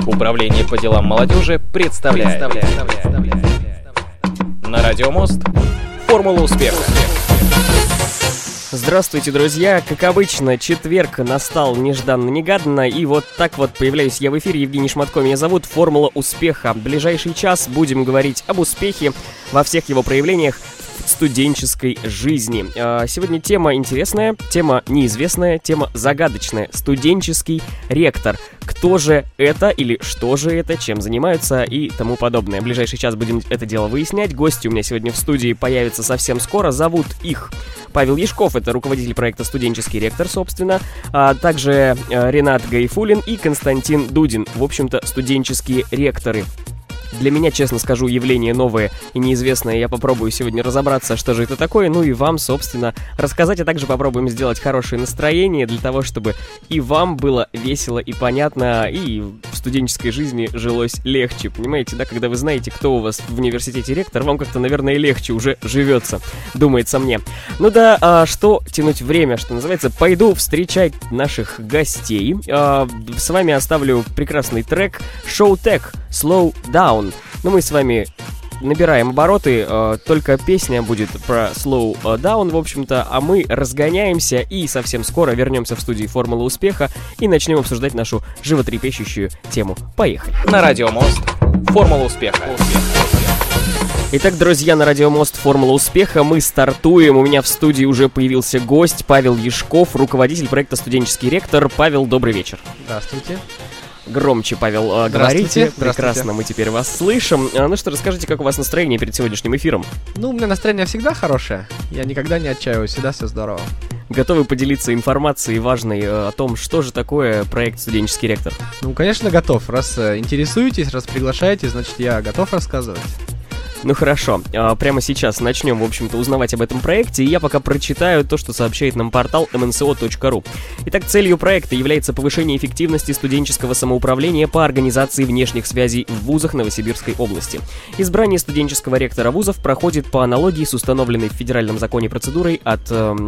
Управление по делам молодежи представляет на Радио Мост Формула успеха. Здравствуйте, друзья! Как обычно, четверг настал нежданно-негаданно, и вот так вот появляюсь я в эфире. Евгений Шматко меня зовут, Формула успеха. В ближайший час будем говорить об успехе во всех его проявлениях в студенческой жизни. Сегодня тема интересная, тема неизвестная, тема загадочная. Студенческий ректор. Кто же это или что же это, чем занимаются и тому подобное. В ближайший час будем это дело выяснять. Гости у меня сегодня в студии появятся совсем скоро. Зовут их Павел Яшков, это руководитель проекта «Студенческий ректор», собственно, а также Ренат Гайфуллин и Константин Дудин, в общем-то, студенческие ректоры. Для меня, честно скажу, явление новое и неизвестное. Я попробую сегодня разобраться, что же это такое, ну и вам, собственно, рассказать, а также попробуем сделать хорошее настроение для того, чтобы и вам было весело и понятно, и в студенческой жизни жилось легче, понимаете, да, когда вы знаете, кто у вас в университете ректор, вам как-то, наверное, легче уже живется, думается мне. Ну да, что тянуть время, что называется, пойду встречать наших гостей. С вами оставлю прекрасный трек «Showtek Slow Down». Но мы с вами набираем обороты, только песня будет про slow down, в общем-то, а мы разгоняемся и совсем скоро вернемся в студию «Формула успеха» и начнем обсуждать нашу животрепещущую тему. Поехали! На Радио Мост Формула успеха. Итак, друзья, на Радио Мост Формула успеха мы стартуем. У меня в студии уже появился гость Павел Яшков, руководитель проекта «Студенческий ректор». Павел, добрый вечер. Здравствуйте. Громче, Павел, говорите. Прекрасно, мы теперь вас слышим. Ну что, расскажите, как у вас настроение перед сегодняшним эфиром? Ну, у меня настроение всегда хорошее. Я никогда не отчаиваюсь, всегда все здорово. Готовы поделиться информацией важной о том, что же такое проект «Студенческий ректор»? Ну, конечно, готов. Раз интересуетесь, раз приглашаете, значит, я готов рассказывать. Ну хорошо, прямо сейчас начнем, в общем-то, узнавать об этом проекте, и я пока прочитаю то, что сообщает нам портал mnco.ru. Итак, целью проекта является повышение эффективности студенческого самоуправления по организации внешних связей в вузах Новосибирской области. Избрание студенческого ректора вузов проходит по аналогии с установленной в федеральном законе процедурой от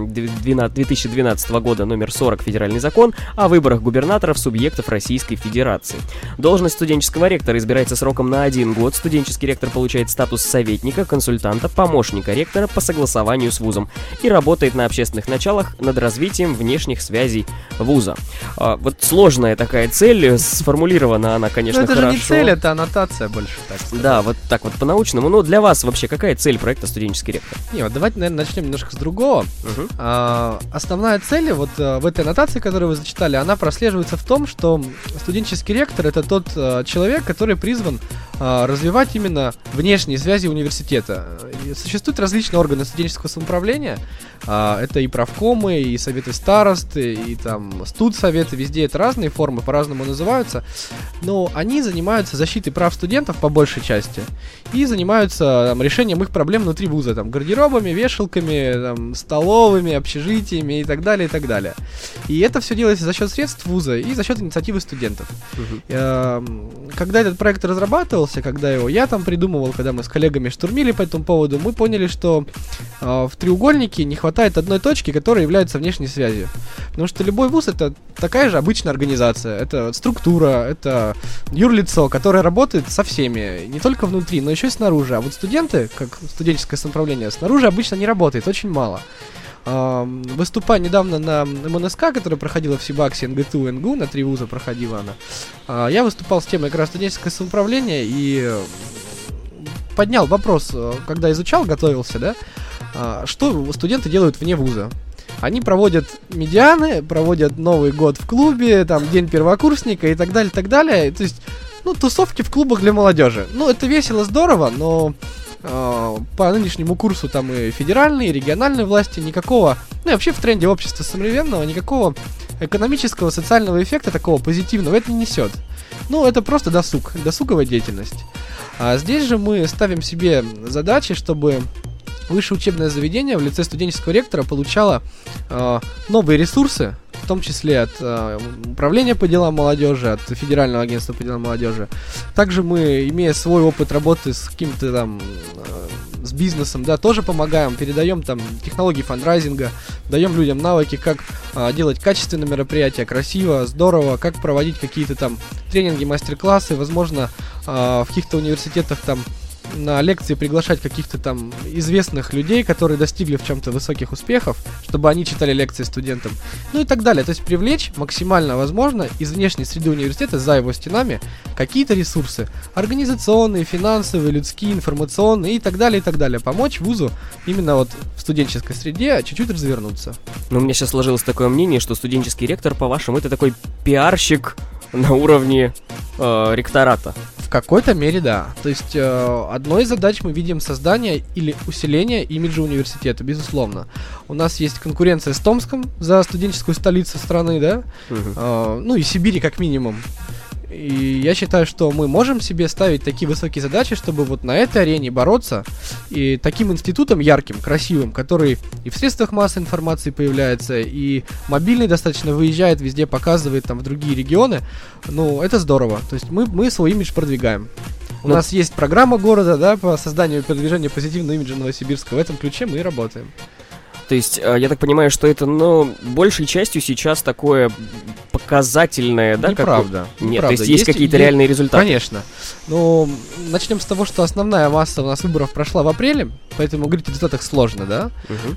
2012 года номер 40 федеральный закон о выборах губернаторов субъектов Российской Федерации. Должность студенческого ректора избирается сроком на 1 год. Студенческий ректор получает статус советника, консультанта, помощника ректора по согласованию с вузом и работает на общественных началах над развитием внешних связей вуза. Вот сложная такая цель, сформулирована она, конечно, это хорошо. Это же не цель, это аннотация больше, так сказать. Да, вот так вот по-научному. Но для вас вообще какая цель проекта «Студенческий ректор»? Не, вот давайте, наверное, начнем немножко с другого. Основная цель вот в этой аннотации, которую вы зачитали, она прослеживается в том, что студенческий ректор — это тот человек, который призван развивать именно внешние связи университета. Существуют различные органы студенческого самоуправления. Это и правкомы, и советы старост, и там студсоветы. Везде это разные формы, по-разному называются. Но они занимаются защитой прав студентов по большей части и занимаются решением их проблем внутри вуза. Там, гардеробами, вешалками, там, столовыми, общежитиями и так далее, и так далее. И это все делается за счет средств вуза и за счет инициативы студентов. Когда этот проект разрабатывался, когда его я там придумывал, когда мы с коллегами штурмили по этому поводу, мы поняли, что в треугольнике не хватает одной точки, которая является внешней связью. Потому что любой вуз — это такая же обычная организация. Это структура, это юрлицо, которое работает со всеми. Не только внутри, но еще и снаружи. А вот студенты, как студенческое самоуправление, снаружи обычно не работает, очень мало. Выступая недавно на МНСК, которая проходила в Сибаксе, НГТУ, НГУ, на 3 вуза проходила она, я выступал с темой как раз студенческое самоуправление и поднял вопрос, когда изучал, готовился, да, что студенты делают вне вуза. Они проводят медианы, проводят Новый год в клубе, там, день первокурсника и так далее, так далее. То есть, тусовки в клубах для молодежи. Это весело, здорово, но по нынешнему курсу там и федеральные, и региональные власти никакого, и вообще в тренде общества современного, никакого экономического, социального эффекта такого позитивного это не несет. Это просто досуговая деятельность. А здесь же мы ставим себе задачи, чтобы высшее учебное заведение в лице студенческого ректора получало новые ресурсы, в том числе от Управления по делам молодежи, от Федерального агентства по делам молодежи. Также мы, имея свой опыт работы с каким-то там с бизнесом, да, тоже помогаем, передаем там технологии фандрайзинга, даем людям навыки, как делать качественные мероприятия, красиво, здорово, как проводить какие-то там тренинги, мастер-классы, возможно, в каких-то университетах там на лекции приглашать каких-то там известных людей, которые достигли в чем-то высоких успехов, чтобы они читали лекции студентам, ну и так далее. То есть привлечь максимально возможно из внешней среды университета за его стенами какие-то ресурсы организационные, финансовые, людские, информационные и так далее, и так далее. Помочь вузу именно вот в студенческой среде чуть-чуть развернуться. Ну, у меня сейчас сложилось такое мнение, что студенческий ректор, по-вашему, это такой пиарщик на уровне ректората. В какой-то мере, да. То есть одной из задач мы видим создание или усиление имиджа университета, безусловно. У нас есть конкуренция с Томском за студенческую столицу страны, да? Ну и Сибири как минимум. И я считаю, что мы можем себе ставить такие высокие задачи, чтобы вот на этой арене бороться. И таким институтом ярким, красивым, который и в средствах массовой информации появляется, и мобильный достаточно выезжает, везде показывает там в другие регионы, ну, это здорово. То есть мы свой имидж продвигаем. У нас есть программа города, да, по созданию и продвижению позитивного имиджа Новосибирска. В этом ключе мы и работаем. То есть, я так понимаю, что это, ну, большей частью сейчас такое показательное, да? Неправда. Нет, то есть какие-то реальные результаты. Конечно. Ну, начнем с того, что основная масса у нас выборов прошла в апреле, поэтому говорить о результатах сложно, да?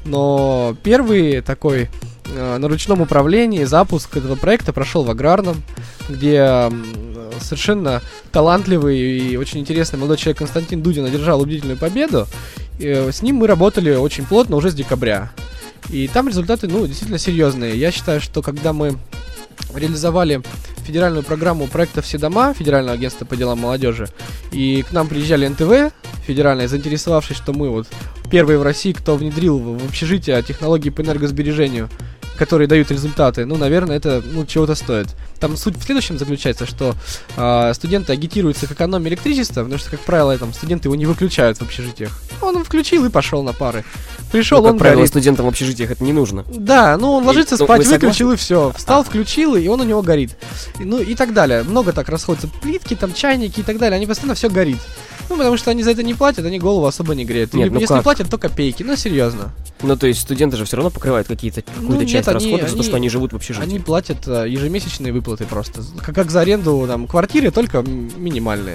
Но первый такой на ручном управлении запуск этого проекта прошел в Аграрном, где совершенно талантливый и очень интересный молодой человек Константин Дудин одержал убедительную победу. И с ним мы работали очень плотно уже с декабря. И там результаты, ну, действительно серьезные. Я считаю, что когда мы реализовали федеральную программу проекта «Все дома» Федерального агентства по делам молодежи, и к нам приезжали НТВ федеральные, заинтересовавшись, что мы вот первые в России, кто внедрил в общежитие технологии по энергосбережению, которые дают результаты, ну, наверное, это, ну, чего-то стоит. Там суть в следующем заключается, что студенты агитируются к экономии электричества, потому что, как правило, там студенты его не выключают в общежитиях. Он включил и пошел на пары. Пришел, как он правило, горит. студентам в общежитиях это не нужно. Да, ну он ложится спать, выключил и все. Встал, А. включил, и он у него горит. Ну и так далее. Много так расходятся. Плитки, там, чайники и так далее. Они постоянно все горит. Ну, потому что они за это не платят, они голову особо не греют. Нет, Или, ну если как? платят, то копейки. Ну, серьезно. Ну, то есть студенты же все равно покрывают какую-то нет, часть они- расходов за то, они- что они живут в общежитии. Они платят ежемесячные выплаты просто. Как за аренду там квартиры, только минимальные.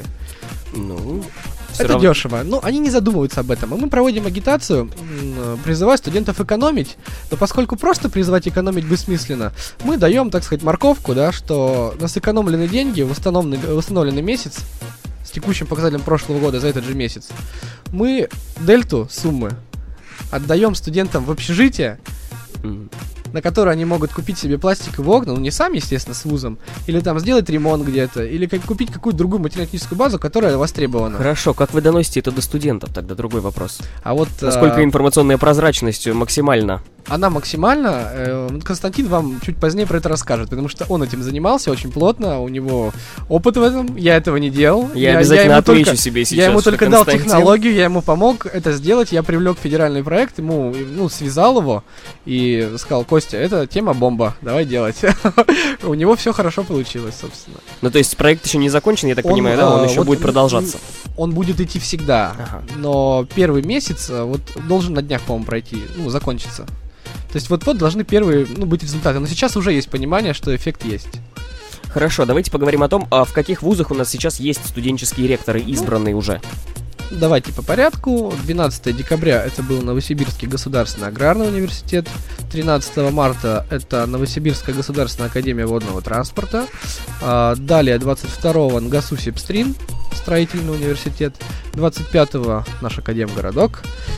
Ну, всё Это равно. дешево. Но они не задумываются об этом. И мы проводим агитацию, призывая студентов экономить. Но поскольку просто призывать экономить бессмысленно, мы даем, так сказать, морковку, да, что на сэкономленные деньги в установленный месяц, с текущим показателем прошлого года за этот же месяц, мы дельту суммы отдаем студентам в общежитие, Мгм. на которые они могут купить себе пластиковые окна, ну не сами, естественно, с вузом, или там сделать ремонт где-то, или купить какую-то другую материально-техническую базу, которая востребована. Хорошо, как вы доносите это до студентов, тогда другой вопрос. А вот Насколько информационная прозрачность максимальна? она максимально, Константин вам чуть позднее про это расскажет, потому что он этим занимался очень плотно, у него опыт в этом, я этого не делал. Я обязательно ему отмечу только- себе сейчас, Я ему что только дал Константин- технологию, я ему помог это сделать, я привлек федеральный проект, ему, ну, связал его и сказал: Костя, это тема бомба, давай делать. У него все хорошо получилось, собственно. Ну, то есть проект еще не закончен, я так понимаю, да? Он еще вот, будет продолжаться. Он будет идти всегда, Ага. но первый месяц вот должен на днях, по-моему, пройти, ну, закончиться. То есть вот должны первые, ну, быть результаты. Но сейчас уже есть понимание, что эффект есть. Хорошо, давайте поговорим о том, а в каких вузах у нас сейчас есть студенческие ректоры, избранные уже. Давайте по порядку. 12 декабря это был Новосибирский государственный аграрный университет. 13 марта это Новосибирская государственная академия водного транспорта. Далее 22-го НГАСУ Сибстрин, строительный университет. 25-го наш Академгородок.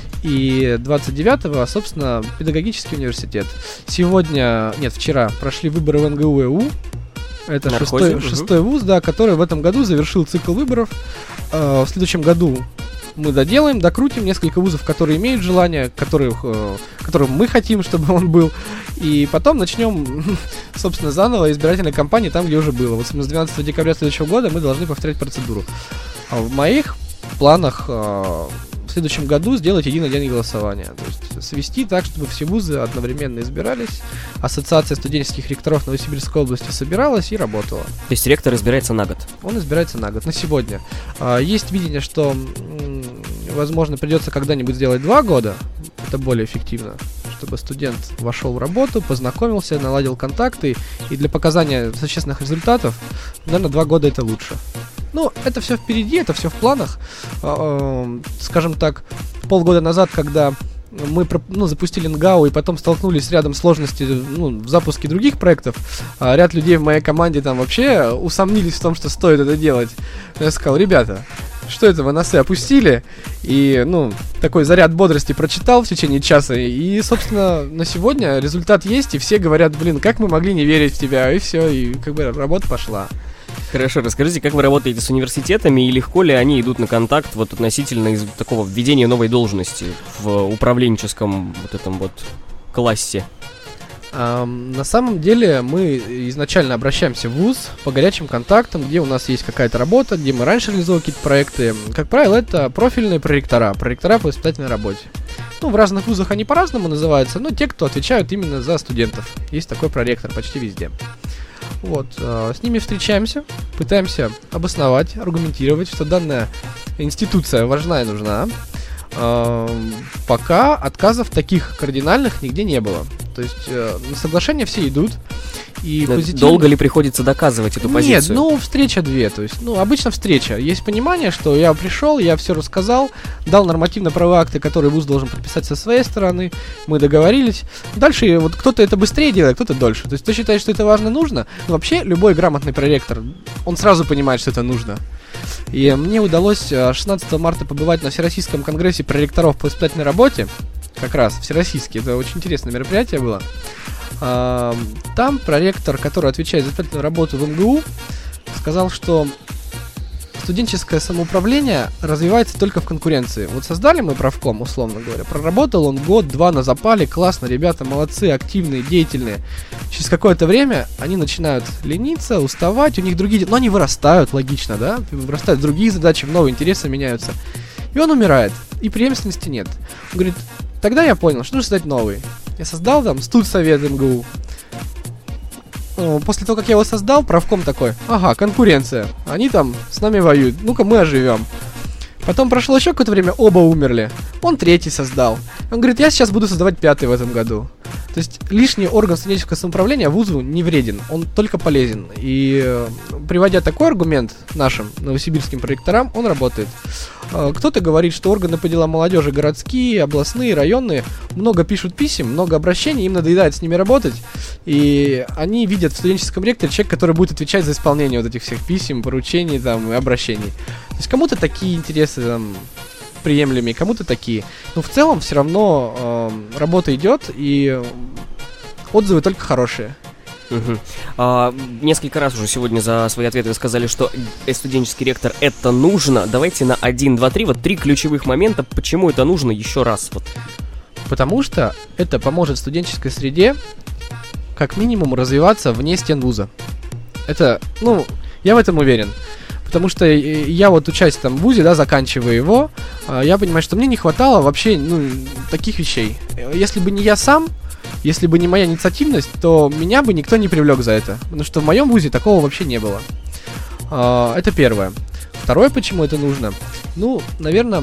И 29-го, собственно, педагогический университет. Вчера прошли выборы в НГУ ЭУ. Это Нархозе, шестой вуз, да, который в этом году завершил цикл выборов. В следующем году мы докрутим несколько вузов, которые имеют желание, которым мы хотим, чтобы он был. И потом начнем, собственно, заново избирательной кампании там, где уже было. Вот с 12 декабря следующего года мы должны повторять процедуру. А в моих планах следующем году сделать единый день голосования. То есть свести так, чтобы все вузы одновременно избирались. Ассоциация студенческих ректоров Новосибирской области собиралась и работала. То есть ректор избирается на год? Он избирается на год, на сегодня. Есть видение, что, возможно, придется когда-нибудь сделать 2 года. Это более эффективно, чтобы студент вошел в работу, познакомился, наладил контакты. И для показания существенных результатов, наверное, 2 года это лучше. Ну, это все впереди, это все в планах. Скажем так, полгода назад, когда мы запустили НГАУ и потом столкнулись с рядом сложностей в запуске других проектов, ряд людей в моей команде там вообще усомнились в том, что стоит это делать. Я сказал: ребята, что это вы носы опустили? И, такой заряд бодрости прочитал в течение часа. И, собственно, на сегодня результат есть, и все говорят: как мы могли не верить в тебя? И все, и работа пошла. Хорошо, расскажите, как вы работаете с университетами и легко ли они идут на контакт относительно из такого введения новой должности в управленческом этом классе? На самом деле мы изначально обращаемся в вуз по горячим контактам, где у нас есть какая-то работа, где мы раньше реализовали какие-то проекты. Как правило, это профильные проректора по воспитательной работе. В разных вузах они по-разному называются, но те, кто отвечают именно за студентов. Есть такой проректор почти везде. С ними встречаемся, пытаемся обосновать, аргументировать, что данная институция важна и нужна. Пока отказов таких кардинальных нигде не было. То есть на соглашение все идут. И долго ли приходится доказывать эту позицию? Нет, встреча 2. То есть, обычно встреча. Есть понимание, что я пришел, я все рассказал, дал нормативно-правовые акты, которые вуз должен подписать со своей стороны. Мы договорились. Дальше кто-то это быстрее делает, кто-то дольше. То есть, кто считает, что это важно, нужно. Но вообще, любой грамотный проректор, он сразу понимает, что это нужно. И мне удалось 16 марта побывать на Всероссийском конгрессе проректоров по воспитательной работе. Как раз, всероссийский. Это очень интересное мероприятие было. Там проректор, который отвечает за воспитательную работу в МГУ, сказал, что студенческое самоуправление развивается только в конкуренции. Создали мы правком, условно говоря, проработал он год-два на запале, классно, ребята молодцы, активные, деятельные. Через какое-то время они начинают лениться, уставать, у них другие... Но они вырастают, логично, да? Вырастают другие задачи, новые интересы меняются. И он умирает, и преемственности нет. Он говорит: тогда я понял, что нужно создать новый. Я создал там студсовет МГУ. После того, как я его создал, правком такой: ага, конкуренция. Они там с нами воюют. Ну-ка, мы оживем. Потом прошло еще какое-то время, оба умерли. Он 3-й создал. Он говорит: я сейчас буду создавать 5-й в этом году. То есть лишний орган студенческого самоуправления вузу не вреден, он только полезен. И приводя такой аргумент нашим новосибирским проректорам, он работает. Кто-то говорит, что органы по делам молодежи городские, областные, районные много пишут писем, много обращений, им надоедает с ними работать. И они видят в студенческом ректоре человека, который будет отвечать за исполнение этих всех писем, поручений и обращений. То есть кому-то такие интересы приемлемые, кому-то такие. Но в целом все равно работа идет, и отзывы только хорошие. Несколько раз уже сегодня за свои ответы вы сказали, что студенческий ректор — это нужно. Давайте на 1, 2, 3, 3 ключевых момента, почему это нужно еще раз. Потому что это поможет студенческой среде как минимум развиваться вне стен вуза. Это, я в этом уверен. Потому что я учась в вузе, заканчивая его, я понимаю, что мне не хватало вообще, таких вещей. Если бы не я сам, если бы не моя инициативность, то меня бы никто не привлек за это. Потому что в моем вузе такого вообще не было. Это первое. Второе, почему это нужно? Наверное,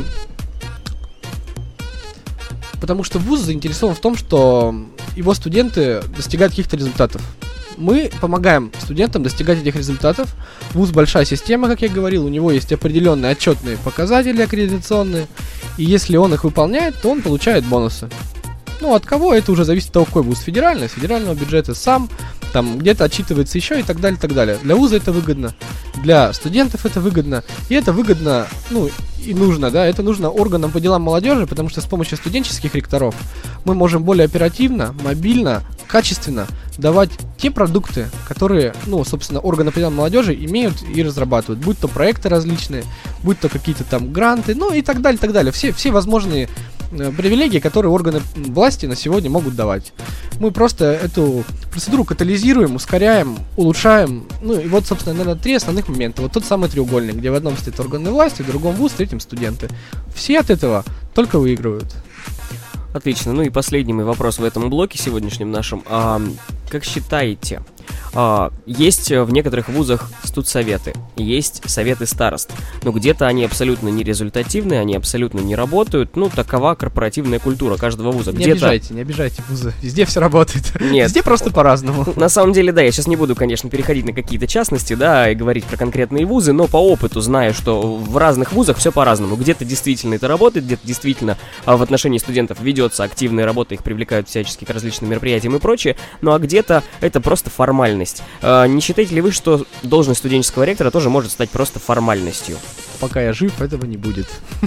потому что вуз заинтересован в том, что его студенты достигают каких-то результатов. Мы помогаем студентам достигать этих результатов. ВУЗ большая система, как я говорил, у него есть определенные отчетные показатели аккредитационные, и если он их выполняет, то он получает бонусы. От кого, это уже зависит от того, какой вуз. Федеральный, с федерального бюджета сам, где-то отчитывается еще и так далее, так далее. Для вуза это выгодно, для студентов это выгодно, и это выгодно, и нужно, это нужно органам по делам молодежи, потому что с помощью студенческих ректоров мы можем более оперативно, мобильно, качественно давать те продукты, которые, собственно, органы по делам молодежи имеют и разрабатывают, будь то проекты различные, будь то какие-то гранты, и так далее, так далее. Все возможные привилегии, которые органы власти на сегодня могут давать. Мы просто эту процедуру катализируем, ускоряем, улучшаем. Ну и вот, собственно, наверное, 3 основных момента. Вот тот самый треугольник, где в одном стоит органы власти, в другом вуз, в третьем студенты. Все от этого только выигрывают. Отлично. Ну и последний мой вопрос в этом блоке сегодняшнем нашем. Как считаете, есть в некоторых вузах студсоветы, есть советы старост, но где-то они абсолютно нерезультативны, они абсолютно не работают. Ну, такова корпоративная культура каждого вуза. Не обижайте вузы. Везде все работает. Нет. Везде просто по-разному. На самом деле, да, я сейчас не буду, конечно, переходить на какие-то частности, да, и говорить про конкретные вузы, но по опыту знаю, что в разных вузах все по-разному. Где-то действительно это работает, где-то действительно в отношении студентов ведется активная работа, их привлекают всячески к различным мероприятиям и прочее, ну а где-то это просто формальность. Не считаете ли вы, что должность студенческого ректора тоже может стать просто формальностью? Пока я жив, этого не будет.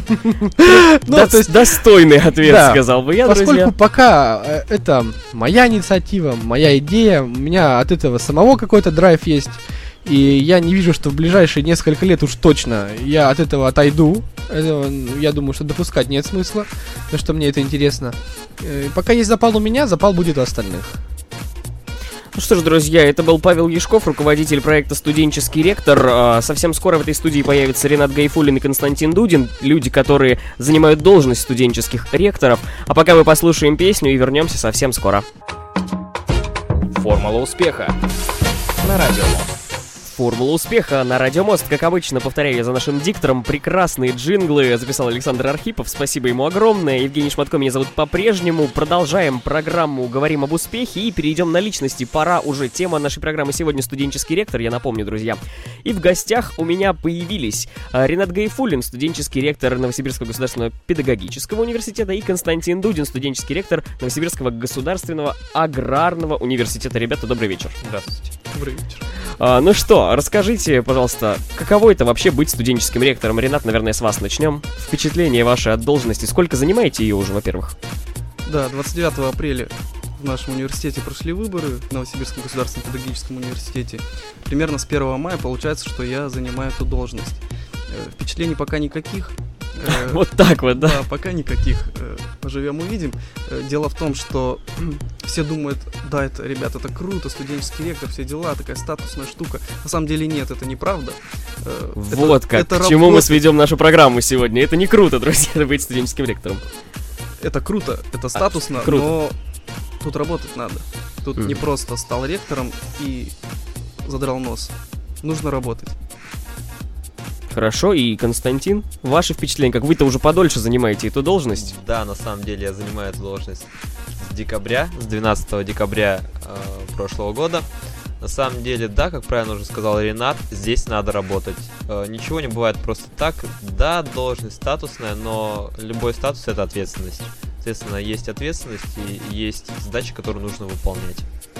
Достойный ответ, сказал бы я, друзья. Поскольку пока это моя инициатива, моя идея, у меня от этого самого какой-то драйв есть, и я не вижу, что в ближайшие несколько лет уж точно я от этого отойду. Я думаю, что допускать нет смысла, потому что мне это интересно. Пока есть запал у меня, запал будет у остальных. Ну что ж, друзья, это был Павел Яшков, руководитель проекта «Студенческий ректор». Совсем скоро в этой студии появятся Ренат Гайфуллин и Константин Дудин, люди, которые занимают должность студенческих ректоров. А пока мы послушаем песню и вернемся совсем скоро. Формула успеха на Радио Мост. Формула успеха на Радио Мост. Как обычно, повторяю я за нашим диктором, прекрасные джинглы записал Александр Архипов, спасибо ему огромное. Евгений Шматко меня зовут по-прежнему. Продолжаем программу «Говорим об успехе» и перейдем на личности. Пора уже. Тема нашей программы сегодня «Студенческий ректор», я напомню, друзья. И в гостях у меня появились Ренат Гайфуллин, студенческий ректор Новосибирского государственного педагогического университета, и Константин Дудин, студенческий ректор Новосибирского государственного аграрного университета. Ребята, добрый вечер. Здравствуйте. Добрый вечер. Ну что, расскажите, пожалуйста, каково это вообще быть студенческим ректором? Ренат, наверное, с вас начнем. Впечатление ваше от должности. Сколько занимаете ее уже, во-первых? Да, 29 апреля в нашем университете прошли выборы в Новосибирском государственном педагогическом университете. Примерно с 1 мая получается, что я занимаю эту должность. Впечатлений пока никаких. Вот так вот, да? Да, пока никаких. Поживем, увидим. Дело в том, что все думают, да, это, ребята, это круто, студенческий ректор, все дела, такая статусная штука. На самом деле нет, это неправда. Вот как, к чему мы сведем нашу программу сегодня. Это не круто, друзья, быть студенческим ректором. Это круто, это статусно, но тут работать надо. Тут не просто стал ректором и задрал нос. Нужно работать. Хорошо, и Константин, ваши впечатления, как вы-то уже подольше занимаете эту должность? Да, на самом деле я занимаю эту должность с 12 декабря прошлого года. На самом деле, да, как правильно уже сказал Ренат, здесь надо работать. Ничего не бывает просто так. Да, должность статусная, но любой статус — это ответственность. Соответственно, есть ответственность и есть задачи, которые нужно выполнять.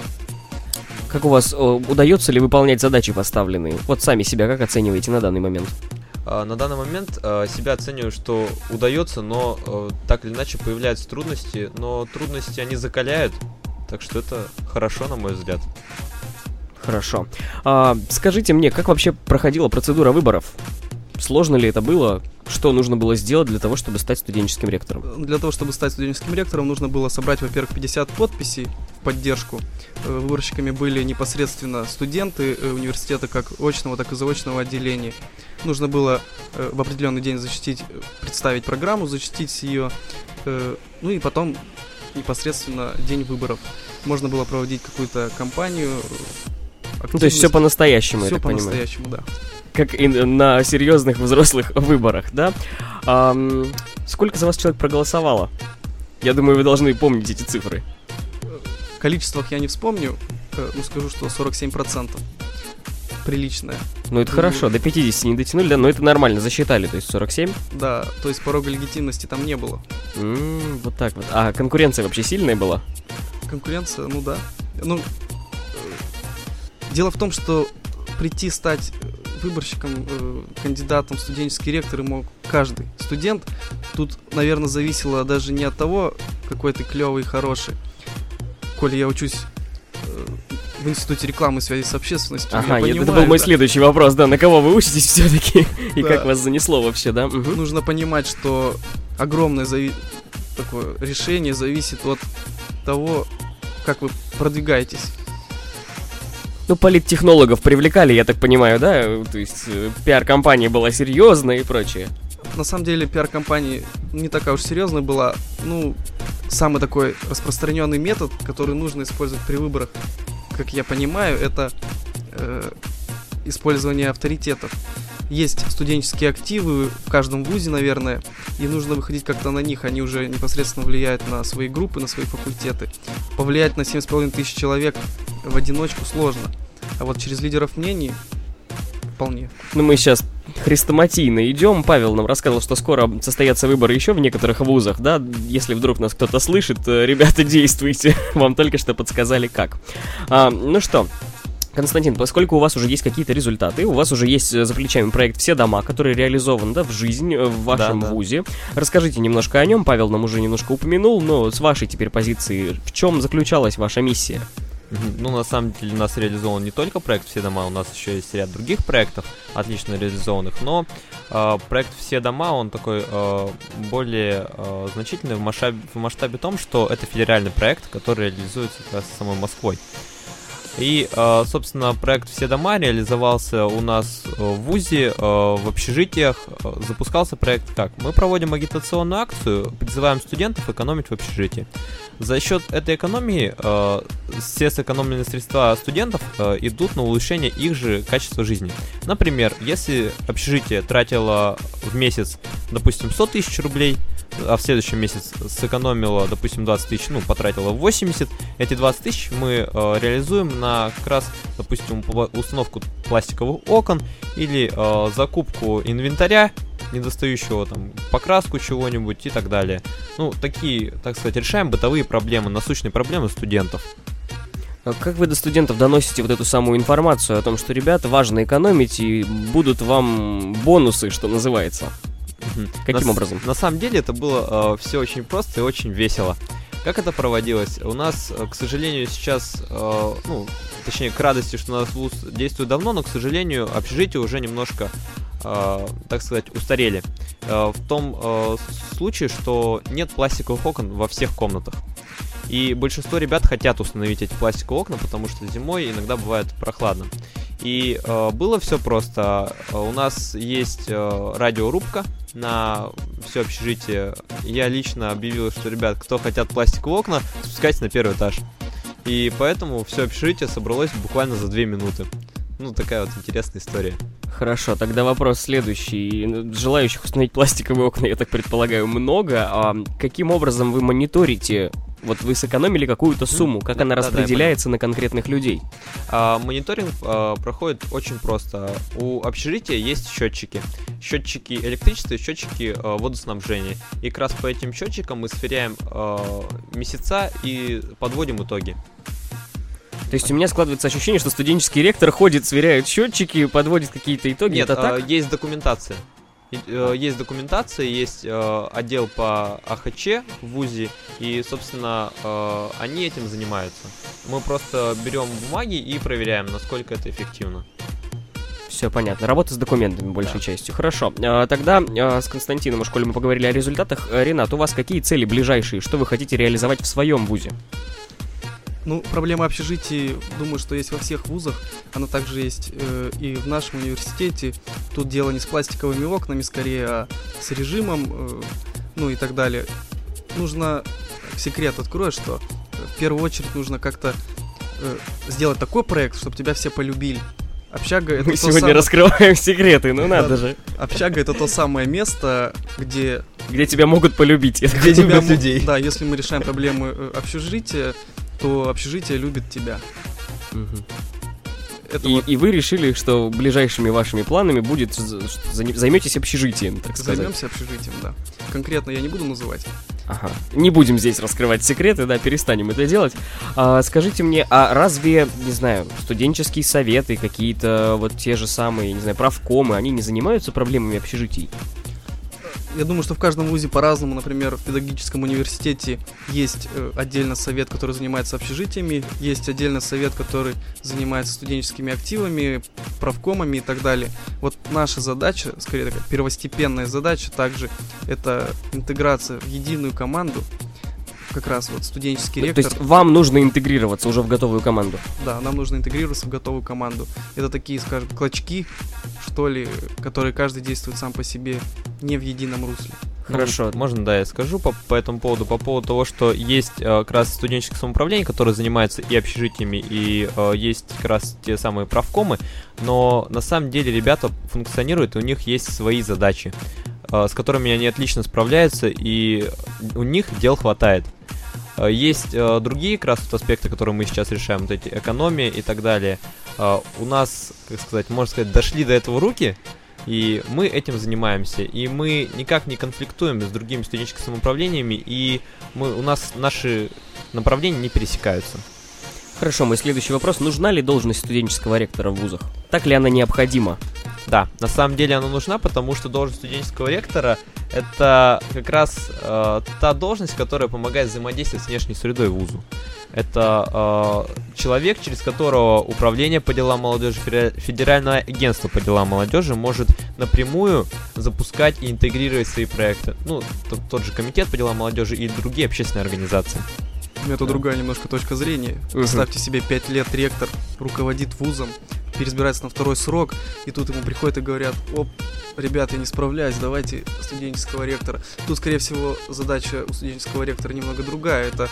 Как у вас, удается ли выполнять задачи поставленные? Вот сами себя как оцениваете на данный момент? На данный момент себя оцениваю, что удается, но так или иначе появляются трудности, но трудности они закаляют, так что это хорошо, на мой взгляд. Хорошо. Скажите мне, как вообще проходила процедура выборов? Сложно ли это было? Что нужно было сделать для того, чтобы стать студенческим ректором? Для того, чтобы стать студенческим ректором, нужно было собрать, во-первых, 50 подписей в поддержку. Выборщиками были непосредственно студенты университета, как очного, так и заочного отделения. Нужно было в определенный день представить программу, защитить ее, ну и потом непосредственно день выборов. Можно было проводить какую-то кампанию. Ну, то есть все по-настоящему, я так понимаю. Все по-настоящему, да. Как и на серьезных взрослых выборах, да? Сколько за вас человек проголосовало? Я думаю, вы должны помнить эти цифры. В количествах я не вспомню, но скажу, что 47%. Приличное. Ну, это хорошо, до 50 не дотянули, да? Но это нормально, засчитали, то есть 47? Да, то есть порога легитимности там не было. Вот так вот. А конкуренция вообще сильная была? Конкуренция, ну да. Ну, дело в том, что прийти стать выборщиком, кандидатом в студенческий ректор мог каждый студент. Тут, наверное, зависело даже не от того, какой ты клевый и хороший. Коли я учусь в институте рекламы и связи с общественностью. Ага, это был мой следующий вопрос, да, на кого вы учитесь все-таки и да. Как вас занесло вообще, да? Нужно понимать, что огромное такое решение зависит от того, как вы продвигаетесь. Ну, политтехнологов привлекали, я так понимаю, да? То есть пиар-компания была серьезная и прочее. На самом деле пиар-компания не такая уж серьезная была. Ну, самый такой распространенный метод, который нужно использовать при выборах, как я понимаю, это использование авторитетов. Есть студенческие активы в каждом вузе, наверное, и нужно выходить как-то на них. Они уже непосредственно влияют на свои группы, на свои факультеты. Повлиять на 7,5 тысяч человек в одиночку сложно. А вот через лидеров мнений вполне. Ну, мы сейчас хрестоматийно идем. Павел нам рассказывал, что скоро состоятся выборы еще в некоторых вузах, да? Если вдруг нас кто-то слышит, ребята, действуйте. Вам только что подсказали как. Ну что, Константин, поскольку у вас уже есть какие-то результаты, у вас уже есть за плечами проект «Все дома», который реализован, да, в жизнь в вашем вузе. Расскажите немножко о нем. Павел нам уже немножко упомянул, но с вашей теперь позиции, в чем заключалась ваша миссия? Ну, на самом деле, у нас реализован не только проект «Все дома», у нас еще есть ряд других проектов, отлично реализованных, но проект «Все дома», он такой более значительный в масштабе том, что это федеральный проект, который реализуется как раз самой Москвой. И, собственно, проект «Все дома» реализовался у нас в вузе, в общежитиях. Запускался проект как? Мы проводим агитационную акцию, призываем студентов экономить в общежитии. За счет этой экономии все сэкономленные средства студентов идут на улучшение их же качества жизни. Например, если общежитие тратило в месяц, допустим, 100 тысяч рублей, а в следующем месяце сэкономила, допустим, 20 тысяч, ну, потратила 80, эти 20 тысяч мы реализуем на как раз, допустим, установку пластиковых окон или закупку инвентаря, недостающего, там, покраску чего-нибудь и так далее. Ну, такие, так сказать, решаем бытовые проблемы, насущные проблемы студентов. А как вы до студентов доносите вот эту самую информацию о том, что, ребята, важно экономить и будут вам бонусы, что называется? Каким образом? На самом деле это было все очень просто и очень весело. Как это проводилось? У нас, к сожалению, сейчас, точнее, к радости, что у нас вуз действует давно, но, к сожалению, общежития уже немножко, так сказать, устарели. В том случае, что нет пластиковых окон во всех комнатах. И большинство ребят хотят установить эти пластиковые окна, потому что зимой иногда бывает прохладно. И было все просто. У нас есть радиорубка на все общежитие. Я лично объявил, что, ребят, кто хотят пластиковые окна, спускайтесь на первый этаж. И поэтому все общежитие собралось буквально за 2 минуты. Ну, такая вот интересная история. Хорошо, тогда вопрос следующий. Желающих установить пластиковые окна, я так предполагаю, много. А каким образом вы мониторите? Вот вы сэкономили какую-то сумму, как она распределяется на конкретных людей? Мониторинг проходит очень просто. У общежития есть счетчики. Счетчики электричества и счетчики водоснабжения. И как раз по этим счетчикам мы сверяем месяца и подводим итоги. То есть у меня складывается ощущение, что студенческий ректор ходит, сверяет счетчики, подводит какие-то итоги. Нет, это так? Есть документация. Есть документация, есть отдел по АХЧ в вузе, и, собственно, они этим занимаются. Мы просто берем бумаги и проверяем, насколько это эффективно. Все понятно. Работа с документами большей частью. Хорошо. Тогда с Константином, в школе мы поговорили о результатах. Ренат, у вас какие цели ближайшие? Что вы хотите реализовать в своем вузе? Ну, проблема общежитий, думаю, что есть во всех вузах. Она также есть и в нашем университете. Тут дело не с пластиковыми окнами, скорее, а с режимом, ну и так далее. Нужно, секрет открою, что в первую очередь нужно как-то сделать такой проект, чтобы тебя все полюбили. Общага — это мы сегодня раскрываем секреты, ну надо же. Общага — это то самое место, где тебя могут полюбить. Где тебя людей. Да, если мы решаем проблемы общежития, то общежитие любит тебя. И вы решили, что ближайшими вашими планами будет займетесь общежитием, так сказать. Займемся общежитием, да. Конкретно я не буду называть. Ага. Не будем здесь раскрывать секреты, да, перестанем это делать. Скажите мне, а разве, не знаю, студенческие советы, какие-то вот те же самые, не знаю, правкомы, они не занимаются проблемами общежитий? Я думаю, что в каждом вузе по-разному. Например, в педагогическом университете есть отдельно совет, который занимается общежитиями, есть отдельно совет, который занимается студенческими активами, правкомами и так далее. Вот наша задача, скорее такая первостепенная задача также, это интеграция в единую команду, как раз вот студенческий ректор. То есть вам нужно интегрироваться уже в готовую команду? Да, нам нужно интегрироваться в готовую команду. Это такие, скажем, клочки, что ли, которые каждый действует сам по себе, не в едином русле. Хорошо. Можно, да, я скажу по этому поводу. По поводу того, что есть как раз студенческое самоуправление, которое занимается и общежитиями, и есть как раз те самые правкомы, но на самом деле ребята функционируют, и у них есть свои задачи, с которыми они отлично справляются, и у них дел хватает. Есть другие как раз вот аспекты, которые мы сейчас решаем, вот эти экономия и так далее. У нас, как сказать, можно сказать, дошли до этого руки, и мы этим занимаемся. И мы никак не конфликтуем с другими студенческими самоуправлениями, и у нас наши направления не пересекаются. Хорошо, мой следующий вопрос. Нужна ли должность студенческого ректора в вузах? Так ли она необходима? Да, на самом деле она нужна, потому что должность студенческого ректора — это как раз та должность, которая помогает взаимодействовать с внешней средой вузу. Это человек, через которого Управление по делам молодежи, Федеральное агентство по делам молодежи может напрямую запускать и интегрировать свои проекты. Ну, тот же Комитет по делам молодежи и другие общественные организации. У меня тут другая немножко точка зрения. Представьте себе, 5 лет ректор руководит вузом, переизбирается на второй срок, и тут ему приходят и говорят: оп, ребята, я не справляюсь, давайте студенческого ректора. Тут, скорее всего, задача у студенческого ректора немного другая. Это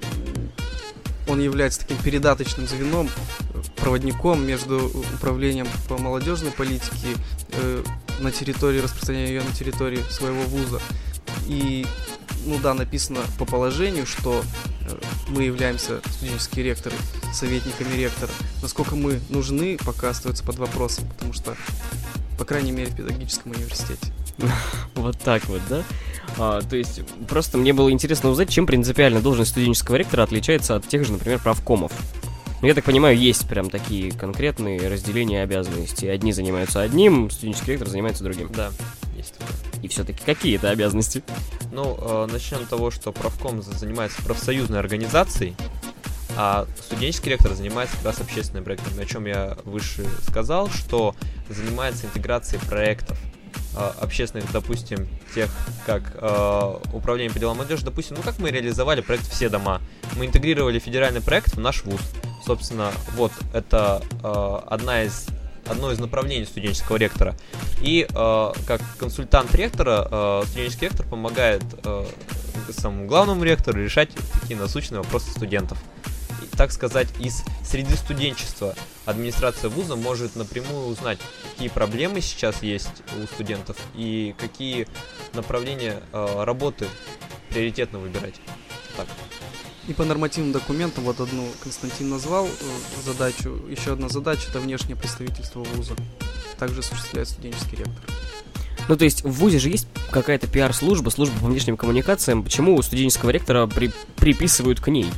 он является таким передаточным звеном, проводником между управлением по молодежной политике на территории, распространения ее на территории своего вуза. И, ну да, написано по положению, что мы являемся, студенческие ректоры, советниками ректора. Насколько мы нужны, пока остается под вопросом, потому что, по крайней мере, в педагогическом университете. Вот так вот, да? То есть, просто мне было интересно узнать, чем принципиально должность студенческого ректора отличается от тех же, например, правкомов. Ну, я так понимаю, есть прям такие конкретные разделения обязанностей. Одни занимаются одним, студенческий ректор занимается другим. Да, есть такое. И все-таки какие это обязанности? Ну, начнем с того, что правком занимается профсоюзной организацией, а студенческий ректор занимается как раз общественными проектами. О чем я выше сказал, что занимается интеграцией проектов общественных, допустим, тех, как Управление по делам молодежи, допустим, ну как мы реализовали проект «Все дома». Мы интегрировали федеральный проект в наш вуз. Собственно, вот это одно из направлений студенческого ректора. И как консультант ректора, студенческий ректор помогает самому главному ректору решать такие насущные вопросы студентов. И, так сказать, из среды студенчества администрация вуза может напрямую узнать, какие проблемы сейчас есть у студентов и какие направления работы приоритетно выбирать. Так. И по нормативным документам, вот одну Константин назвал задачу, еще одна задача — это внешнее представительство вуза. Также осуществляет студенческий ректор. Ну, то есть в вузе же есть какая-то пиар-служба, служба по внешним коммуникациям. Почему студенческого ректора приписывают к ней?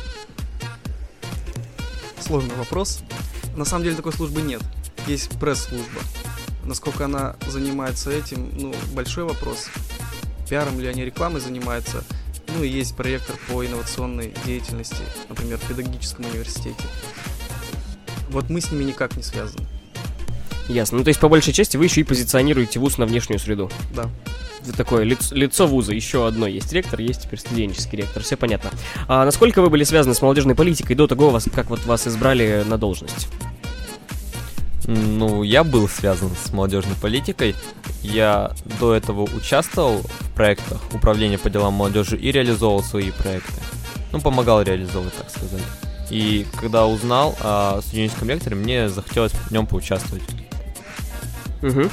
Сложный вопрос. На самом деле такой службы нет. Есть пресс-служба. Насколько она занимается этим, ну, большой вопрос. Пиаром ли они, рекламой занимаются? Ну и есть проректор по инновационной деятельности, например, в педагогическом университете. Вот мы с ними никак не связаны. Ясно. Ну, то есть, по большей части, вы еще и позиционируете вуз на внешнюю среду. Да. Такое лицо вуза, еще одно. Есть ректор, есть теперь студенческий ректор. Все понятно. А насколько вы были связаны с молодежной политикой до того, как вот вас избрали на должность? Ну, я был связан с молодежной политикой. Я до этого участвовал в проектах Управления по делам молодежи и реализовывал свои проекты. Ну, помогал реализовывать, так сказать. И когда узнал о студенческом ректоре, мне захотелось в нем поучаствовать. Угу.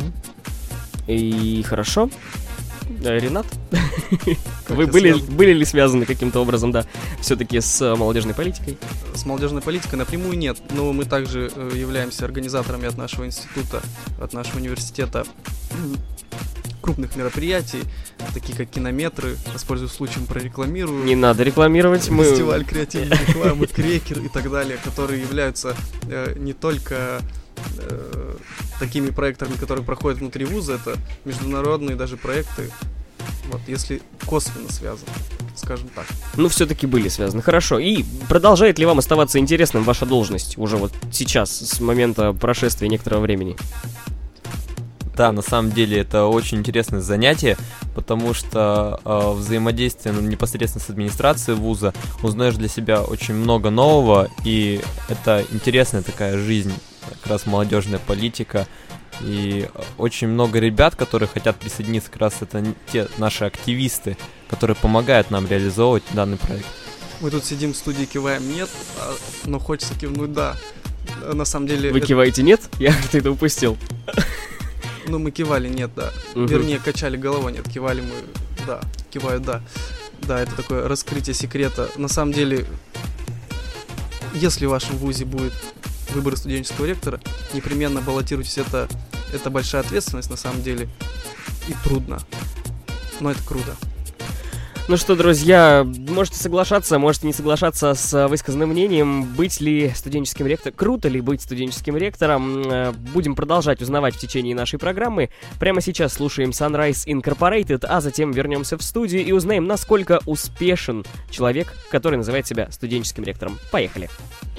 И хорошо. Ренат? Вы были ли связаны каким-то образом, да, все-таки с молодежной политикой? С молодежной политикой напрямую нет, но мы также являемся организаторами от нашего института, от нашего университета крупных мероприятий, такие как кинометры. Воспользуюсь случаем, прорекламирую. Не надо рекламировать. Фестиваль креативной рекламы, Крекер и так далее, которые являются не только такими проектами, которые проходят внутри вуза, это международные даже проекты, вот, если косвенно связаны, скажем так. Ну, все-таки были связаны. Хорошо. И продолжает ли вам оставаться интересным ваша должность уже вот сейчас, с момента прошествия некоторого времени? Да, на самом деле это очень интересное занятие, потому что взаимодействие непосредственно с администрацией вуза, узнаешь для себя очень много нового, и это интересная такая жизнь, как раз молодежная политика, и очень много ребят, которые хотят присоединиться, как раз это те наши активисты, которые помогают нам реализовывать данный проект. Мы тут сидим в студии, киваем «нет», но хочется кивнуть «да». На самом деле... Вы киваете «нет»? Я как-то это упустил. Ну, мы кивали «нет», да. Вернее, качали головой «нет», кивали мы «да», киваю «да». Да, это такое раскрытие секрета. На самом деле, если в вашем вузе будет выбор студенческого ректора, непременно баллотируйтесь. Это большая ответственность, на самом деле, и трудно. Но это круто. Ну что, друзья, можете соглашаться, можете не соглашаться с высказанным мнением, быть ли студенческим ректором, круто ли быть студенческим ректором. Будем продолжать узнавать в течение нашей программы. Прямо сейчас слушаем Sunrise Incorporated, а затем вернемся в студию и узнаем, насколько успешен человек, который называет себя студенческим ректором. Поехали.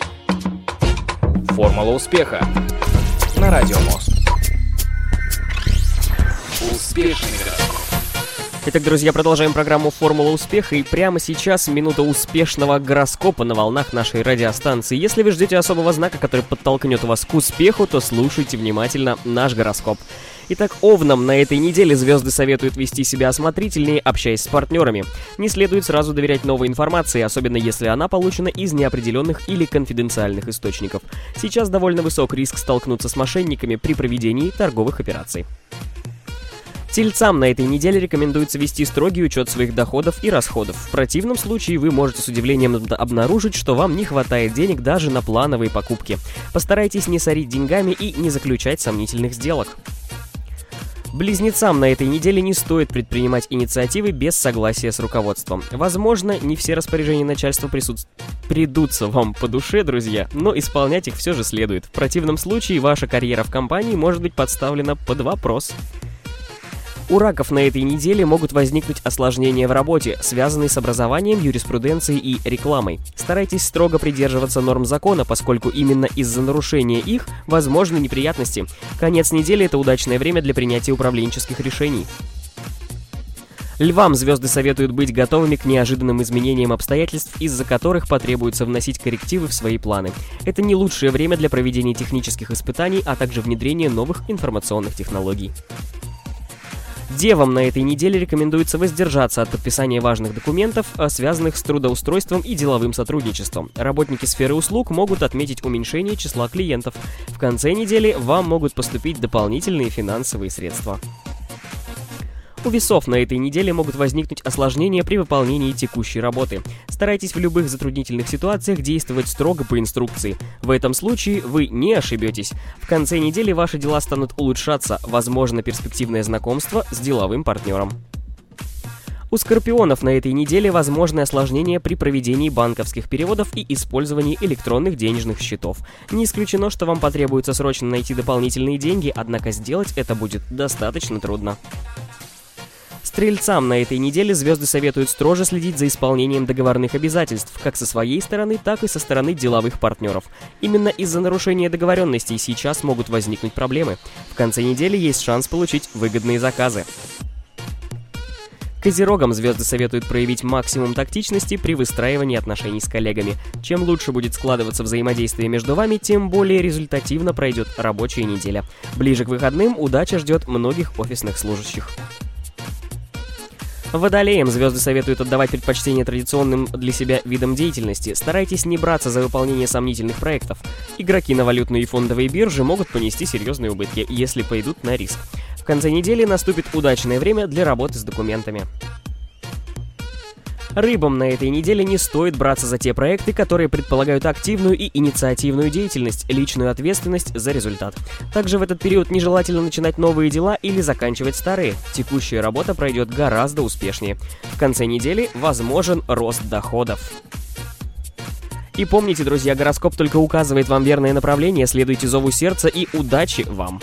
Формула успеха на Радио Мост. Успешный городок. Итак, друзья, продолжаем программу «Формула успеха», и прямо сейчас минута успешного гороскопа на волнах нашей радиостанции. Если вы ждете особого знака, который подтолкнет вас к успеху, то слушайте внимательно наш гороскоп. Итак, овнам на этой неделе звезды советуют вести себя осмотрительнее, общаясь с партнерами. Не следует сразу доверять новой информации, особенно если она получена из неопределенных или конфиденциальных источников. Сейчас довольно высок риск столкнуться с мошенниками при проведении торговых операций. Тельцам на этой неделе рекомендуется вести строгий учет своих доходов и расходов. В противном случае вы можете с удивлением обнаружить, что вам не хватает денег даже на плановые покупки. Постарайтесь не сорить деньгами и не заключать сомнительных сделок. Близнецам на этой неделе не стоит предпринимать инициативы без согласия с руководством. Возможно, не все распоряжения начальства придутся вам по душе, друзья, но исполнять их все же следует. В противном случае ваша карьера в компании может быть подставлена под вопрос. У раков на этой неделе могут возникнуть осложнения в работе, связанные с образованием, юриспруденцией и рекламой. Старайтесь строго придерживаться норм закона, поскольку именно из-за нарушения их возможны неприятности. Конец недели – это удачное время для принятия управленческих решений. Львам звезды советуют быть готовыми к неожиданным изменениям обстоятельств, из-за которых потребуется вносить коррективы в свои планы. Это не лучшее время для проведения технических испытаний, а также внедрения новых информационных технологий. Девам на этой неделе рекомендуется воздержаться от подписания важных документов, связанных с трудоустройством и деловым сотрудничеством. Работники сферы услуг могут отметить уменьшение числа клиентов. В конце недели вам могут поступить дополнительные финансовые средства. У весов на этой неделе могут возникнуть осложнения при выполнении текущей работы. Старайтесь в любых затруднительных ситуациях действовать строго по инструкции. В этом случае вы не ошибетесь. В конце недели ваши дела станут улучшаться, возможно перспективное знакомство с деловым партнером. У скорпионов на этой неделе возможны осложнения при проведении банковских переводов и использовании электронных денежных счетов. Не исключено, что вам потребуется срочно найти дополнительные деньги, однако сделать это будет достаточно трудно. Стрельцам на этой неделе звезды советуют строже следить за исполнением договорных обязательств, как со своей стороны, так и со стороны деловых партнеров. Именно из-за нарушения договоренностей сейчас могут возникнуть проблемы. В конце недели есть шанс получить выгодные заказы. Козерогам звезды советуют проявить максимум тактичности при выстраивании отношений с коллегами. Чем лучше будет складываться взаимодействие между вами, тем более результативно пройдет рабочая неделя. Ближе к выходным удача ждет многих офисных служащих. Водолеям звезды советуют отдавать предпочтение традиционным для себя видам деятельности. Старайтесь не браться за выполнение сомнительных проектов. Игроки на валютные и фондовые биржи могут понести серьезные убытки, если пойдут на риск. В конце недели наступит удачное время для работы с документами. Рыбам на этой неделе не стоит браться за те проекты, которые предполагают активную и инициативную деятельность, личную ответственность за результат. Также в этот период нежелательно начинать новые дела или заканчивать старые. Текущая работа пройдет гораздо успешнее. В конце недели возможен рост доходов. И помните, друзья, гороскоп только указывает вам верное направление, следуйте зову сердца и удачи вам.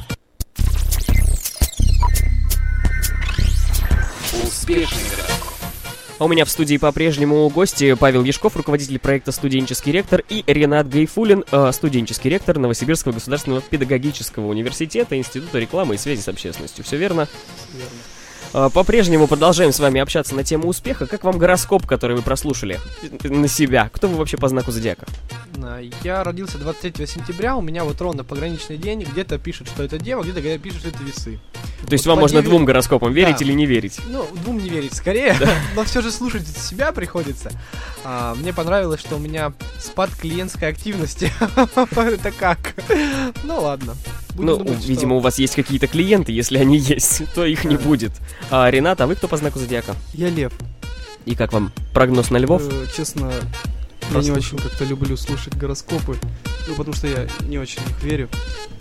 Успешный гороскоп. У меня в студии по-прежнему гости Павел Яшков, руководитель проекта «Студенческий ректор», и Ренат Гайфуллин, студенческий ректор Новосибирского государственного педагогического университета, Института рекламы и связи с общественностью. Все верно? Верно. По-прежнему продолжаем с вами общаться на тему успеха. Как вам гороскоп, который вы прослушали на себя? Кто вы вообще по знаку зодиака? Я родился 23 сентября, у меня вот ровно пограничный день, где-то пишут, что это Дева, где-то пишут, что это Весы. То есть Вот вам по можно Деве- двум гороскопам верить Да. или не верить? Ну, двум не верить скорее, но все же слушать себя приходится. Мне понравилось, что у меня спад клиентской активности. Это как? Ну ладно. Будем Ну, думать, что- видимо, у вас есть какие-то клиенты, если они есть, то их не Да. будет. Ренат, а вы кто по знаку зодиака? Я лев. И как вам прогноз на львов? Честно, я не Прослушал. очень как-то люблю слушать гороскопы. Ну, потому что я не очень в них верю.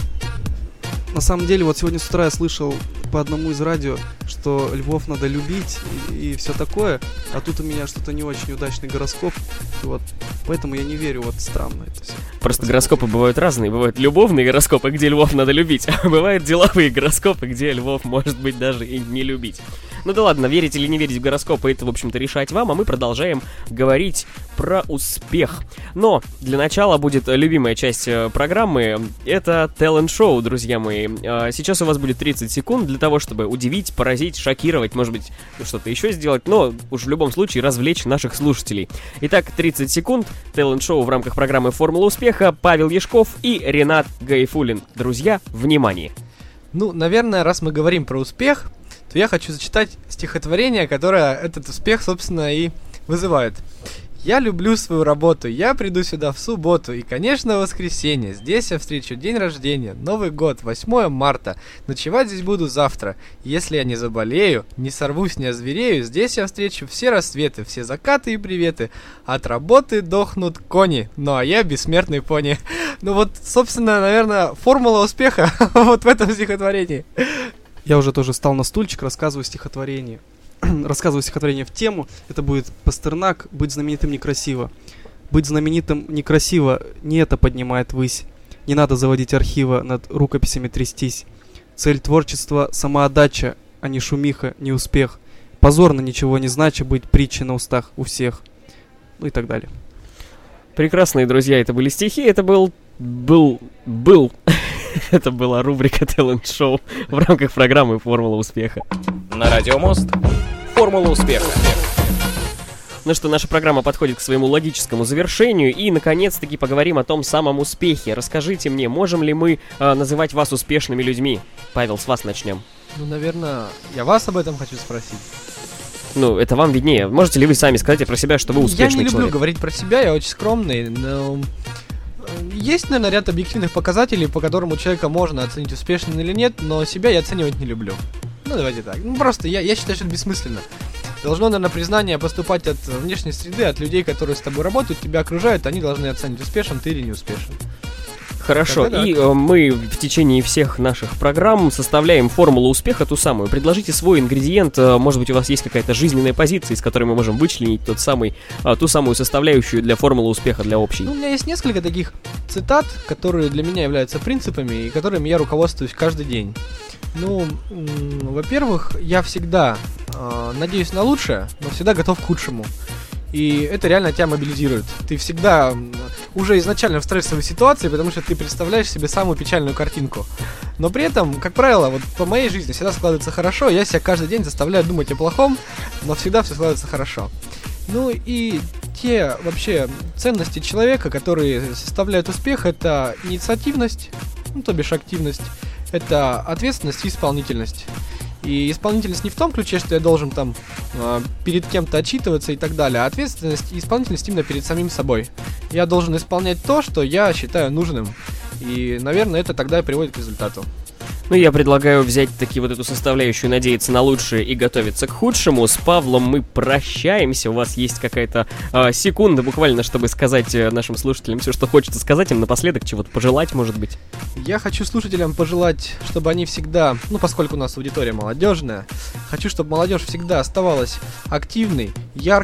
На самом деле, вот сегодня с утра я слышал по одному из радио, что львов надо любить и все такое, а тут у меня что-то не очень удачный гороскоп, вот, поэтому я не верю, вот странно это все. Просто гороскопы бывают разные. Бывают любовные гороскопы, где львов надо любить, а бывают деловые гороскопы, где львов, может быть, даже и не любить. Ну да ладно, верить или не верить в гороскопы, это, в общем-то, решать вам, а мы продолжаем говорить про успех. Но для начала будет любимая часть программы, это талент-шоу, друзья мои. Сейчас у вас будет 30 секунд для того, чтобы удивить, поразить, шокировать, может быть, что-то еще сделать, но уж в любом случае развлечь наших слушателей. Итак, 30 секунд, талент-шоу в рамках программы «Формула успеха», Павел Яшков и Ренат Гайфуллин. Друзья, внимание! Ну, наверное, раз мы говорим про успех, то я хочу зачитать стихотворение, которое этот успех, собственно, и вызывает. «Я люблю свою работу, я приду сюда в субботу и, конечно, в воскресенье. Здесь я встречу день рождения, Новый год, 8 марта. Ночевать здесь буду завтра. Если я не заболею, не сорвусь, не озверею, здесь я встречу все рассветы, все закаты и приветы. От работы дохнут кони, ну а я бессмертный пони». Ну вот, собственно, наверное, формула успеха вот в этом стихотворении. Я уже тоже встал на стульчик, рассказываю стихотворение. Рассказываю стихотворение в тему. Это будет Пастернак «Быть знаменитым некрасиво». Быть знаменитым некрасиво, не это поднимает ввысь. Не надо заводить архива, над рукописями трястись. Цель творчества — самоотдача, а не шумиха, не успех. Позорно, ничего не значит, быть притчей на устах у всех. Ну и так далее. Прекрасные друзья, это были стихи, это был... Это была рубрика «Талент-шоу» в рамках программы «Формула успеха». На Радио Мост «Формула успеха». Ну что, наша программа подходит к своему логическому завершению, и, наконец-таки, поговорим о том самом успехе. Расскажите мне, можем ли мы называть вас успешными людьми? Павел, с вас начнем. Ну, наверное, я вас об этом хочу спросить. Ну, это вам виднее. Можете ли вы сами сказать про себя, что вы успешный Я не люблю человек? говорить про себя, я очень скромный, но есть, наверное, ряд объективных показателей, по которым у человека можно оценить, успешным или нет, но себя я оценивать не люблю. Ну, давайте так. Ну, просто я считаю, что это бессмысленно. Должно, наверное, признание поступать от внешней среды, от людей, которые с тобой работают, тебя окружают, они должны оценить, успешен ты или не успешен. Хорошо, Тогда и мы в течение всех наших программ составляем формулу успеха, ту самую. Предложите свой ингредиент, может быть, у вас есть какая-то жизненная позиция, из которой мы можем вычленить ту самую составляющую для формулы успеха, для общей. Ну, у меня есть несколько таких цитат, которые для меня являются принципами и которыми я руководствуюсь каждый день. Ну, во-первых, я всегда надеюсь на лучшее, но всегда готов к худшему. И это реально тебя мобилизирует. Ты всегда уже изначально в стрессовой ситуации, потому что ты представляешь себе самую печальную картинку. Но при этом, как правило, вот по моей жизни всегда складывается хорошо. Я себя каждый день заставляю думать о плохом, но всегда все складывается хорошо. Ну и те вообще ценности человека, которые составляют успех, это инициативность, ну то бишь активность, это ответственность и исполнительность. И исполнительность не в том ключе, что я должен там перед кем-то отчитываться и так далее, а ответственность и исполнительность именно перед самим собой. Я должен исполнять то, что я считаю нужным. И, наверное, это тогда и приводит к результату. Ну, я предлагаю взять таки вот эту составляющую, надеяться на лучшее и готовиться к худшему. С Павлом мы прощаемся. У вас есть какая-то секунда буквально, чтобы сказать нашим слушателям все, что хочется сказать им напоследок, чего-то пожелать, может быть. Я хочу слушателям пожелать, чтобы они всегда, ну, поскольку у нас аудитория молодежная, хочу, чтобы молодежь всегда оставалась активной, яркой,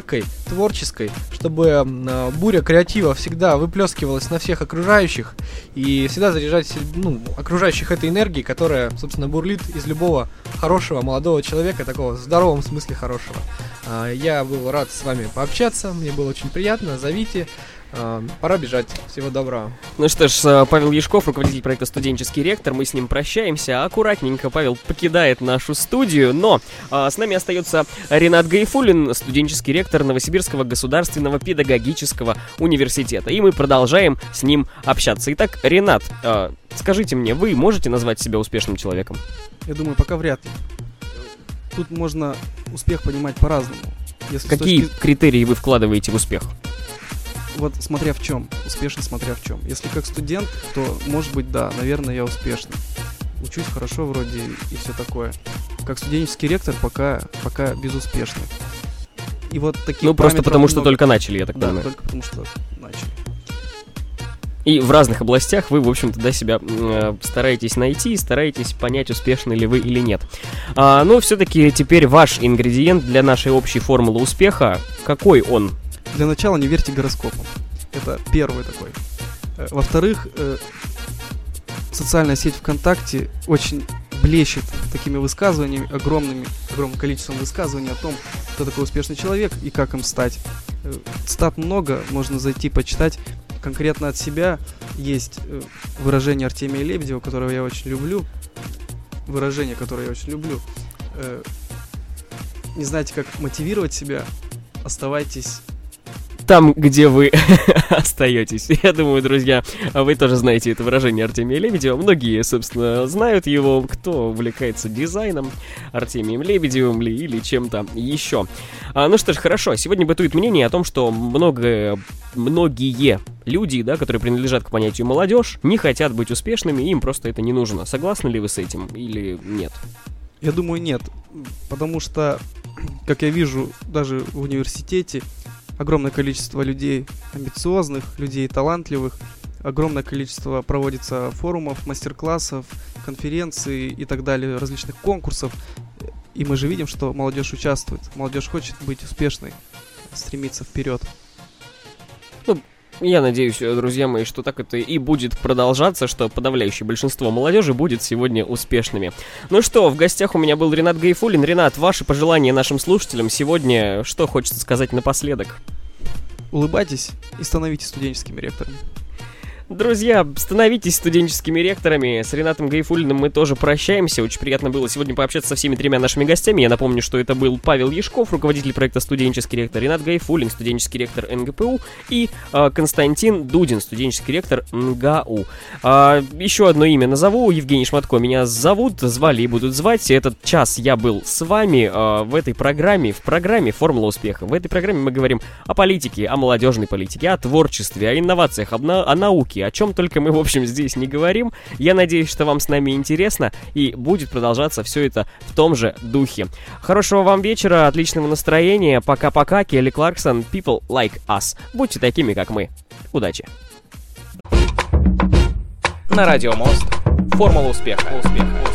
творческой, чтобы буря креатива всегда выплескивалась на всех окружающих и всегда заряжать окружающих этой энергией, которая, собственно, бурлит из любого хорошего молодого человека, такого в здоровом смысле хорошего. Я был рад с вами пообщаться, мне было очень приятно, зовите. Пора бежать. Всего доброго. Ну что ж, Павел Яшков, руководитель проекта «Студенческий ректор». Мы с ним прощаемся. Аккуратненько Павел покидает нашу студию. Но с нами остается Ренат Гайфуллин, студенческий ректор Новосибирского государственного педагогического университета. И мы продолжаем с ним общаться. Итак, Ренат, скажите мне, вы можете назвать себя успешным человеком? Я думаю, пока вряд ли. Тут можно успех понимать по-разному. Какие критерии вы вкладываете в успех? Вот смотря в чем, успешно смотря в чем. Если как студент, то, может быть, да, наверное, я успешный. Учусь хорошо вроде и все такое. Как студенческий ректор пока безуспешный. И вот таких просто потому, что только начали, я так понимаю. Да, только потому, что начали. И в разных областях вы, в общем-то, себя стараетесь найти, стараетесь понять, успешны ли вы или нет. Но все-таки теперь ваш ингредиент для нашей общей формулы успеха, какой он? Для начала не верьте гороскопам. Это первый такой. Во-вторых, социальная сеть ВКонтакте очень блещет такими высказываниями, огромным количеством высказываний о том, кто такой успешный человек и как им стать. Цитат много, можно зайти почитать. Конкретно от себя есть выражение Артемия Лебедева, которое я очень люблю. Не знаете, как мотивировать себя? Оставайтесь там, где вы остаетесь. Я думаю, друзья, вы тоже знаете это выражение Артемия Лебедева. Многие, собственно, знают его, кто увлекается дизайном, Артемием Лебедевым или чем-то еще. Ну что ж, хорошо. Сегодня бытует мнение о том, что многие люди, да, которые принадлежат к понятию молодежь, не хотят быть успешными, им просто это не нужно. Согласны ли вы с этим или нет? Я думаю, нет. Потому что, как я вижу, даже в университете огромное количество людей амбициозных, людей талантливых, огромное количество проводится форумов, мастер-классов, конференций и так далее, различных конкурсов. И мы же видим, что молодежь участвует. Молодежь хочет быть успешной, стремиться вперед. Я надеюсь, друзья мои, что так это и будет продолжаться, что подавляющее большинство молодежи будет сегодня успешными. Ну что, в гостях у меня был Ренат Гайфуллин. Ренат, ваши пожелания нашим слушателям сегодня, что хочется сказать напоследок? Улыбайтесь и становитесь студенческими ректорами. Друзья, становитесь студенческими ректорами. С Ренатом Гайфуллиным мы тоже прощаемся. Очень приятно было сегодня пообщаться со всеми тремя нашими гостями. Я напомню, что это был Павел Яшков, руководитель проекта «Студенческий ректор», Ренат Гайфуллин, студенческий ректор НГПУ, и Константин Дудин, студенческий ректор НГАУ. Еще одно имя назову. Евгений Шматко меня звали и будут звать. Этот час я был с вами в этой программе, в программе «Формула успеха». В этой программе мы говорим о политике, о молодежной политике, о творчестве, о инновациях, о науке, о чем только мы, в общем, здесь не говорим. Я надеюсь, что вам с нами интересно и будет продолжаться все это в том же духе. Хорошего вам вечера, отличного настроения. Пока-пока. Келли Кларксон, People Like Us. Будьте такими, как мы. Удачи. На Радио Мост. Формула успеха.